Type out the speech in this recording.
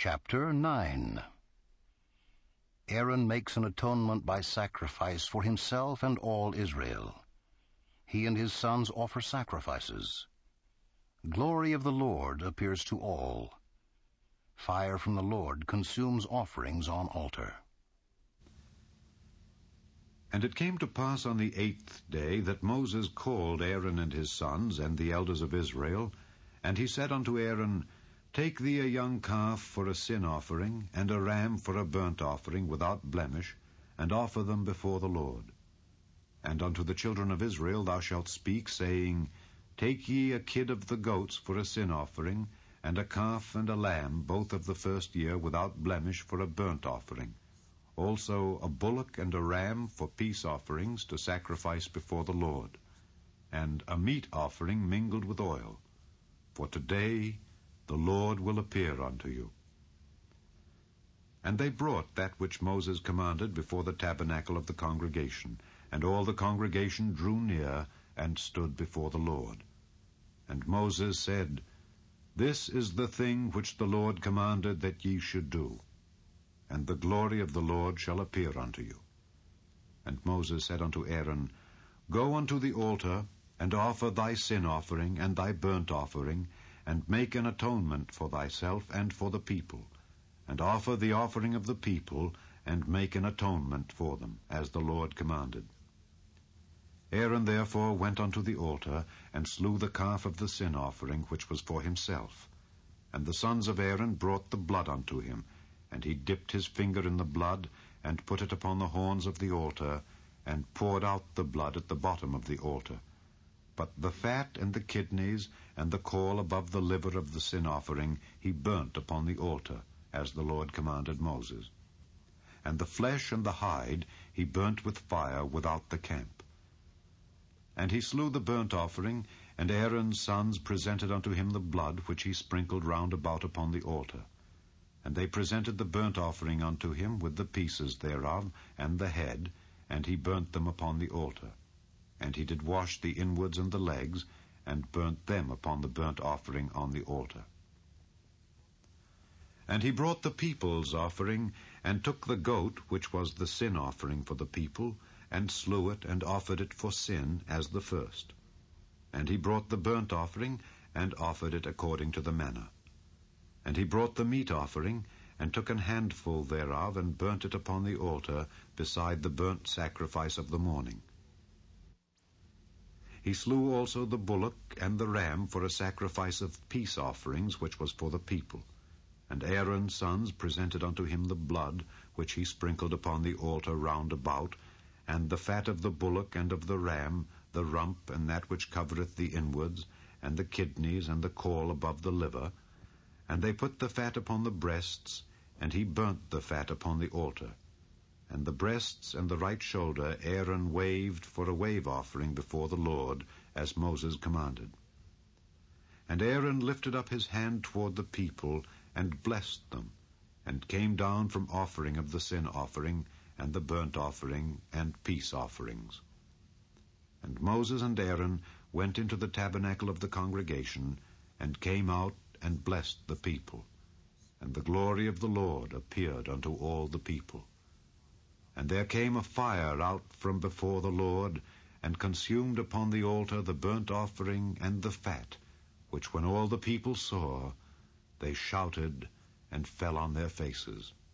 Chapter 9. Aaron makes an atonement by sacrifice for himself and all Israel. He and his sons offer sacrifices. Glory of the Lord appears to all. Fire from the Lord consumes offerings on altar. And it came to pass on the 8th day that Moses called Aaron and his sons and the elders of Israel, and he said unto Aaron, Take thee a young calf for a sin offering, and a ram for a burnt offering without blemish, and offer them before the Lord. And unto the children of Israel thou shalt speak, saying, Take ye a kid of the goats for a sin offering, and a calf and a lamb, both of the first year, without blemish, for a burnt offering. Also a bullock and a ram for peace offerings to sacrifice before the Lord, and a meat offering mingled with oil. For today the Lord will appear unto you. And they brought that which Moses commanded before the tabernacle of the congregation, and all the congregation drew near and stood before the Lord. And Moses said, This is the thing which the Lord commanded that ye should do, and the glory of the Lord shall appear unto you. And Moses said unto Aaron, Go unto the altar, and offer thy sin offering and thy burnt offering, and make an atonement for thyself and for the people, and offer the offering of the people, and make an atonement for them, as the Lord commanded. Aaron therefore went unto the altar, and slew the calf of the sin offering, which was for himself. And the sons of Aaron brought the blood unto him, and he dipped his finger in the blood, and put it upon the horns of the altar, and poured out the blood at the bottom of the altar. But the fat and the kidneys and the caul above the liver of the sin offering he burnt upon the altar, as the Lord commanded Moses. And the flesh and the hide he burnt with fire without the camp. And he slew the burnt offering, and Aaron's sons presented unto him the blood which he sprinkled round about upon the altar. And they presented the burnt offering unto him with the pieces thereof, and the head, and he burnt them upon the altar. And he did wash the inwards and the legs, and burnt them upon the burnt offering on the altar. And he brought the people's offering, and took the goat, which was the sin offering for the people, and slew it, and offered it for sin, as the first. And he brought the burnt offering, and offered it according to the manner. And he brought the meat offering, and took an handful thereof, and burnt it upon the altar, beside the burnt sacrifice of the morning. He slew also the bullock and the ram for a sacrifice of peace offerings, which was for the people. And Aaron's sons presented unto him the blood, which he sprinkled upon the altar round about, and the fat of the bullock and of the ram, the rump and that which covereth the inwards, and the kidneys and the caul above the liver. And they put the fat upon the breasts, and he burnt the fat upon the altar. And the breasts and the right shoulder Aaron waved for a wave offering before the Lord, as Moses commanded. And Aaron lifted up his hand toward the people, and blessed them, and came down from offering of the sin offering, and the burnt offering, and peace offerings. And Moses and Aaron went into the tabernacle of the congregation, and came out and blessed the people. And the glory of the Lord appeared unto all the people. And there came a fire out from before the Lord, and consumed upon the altar the burnt offering and the fat, which when all the people saw, they shouted and fell on their faces.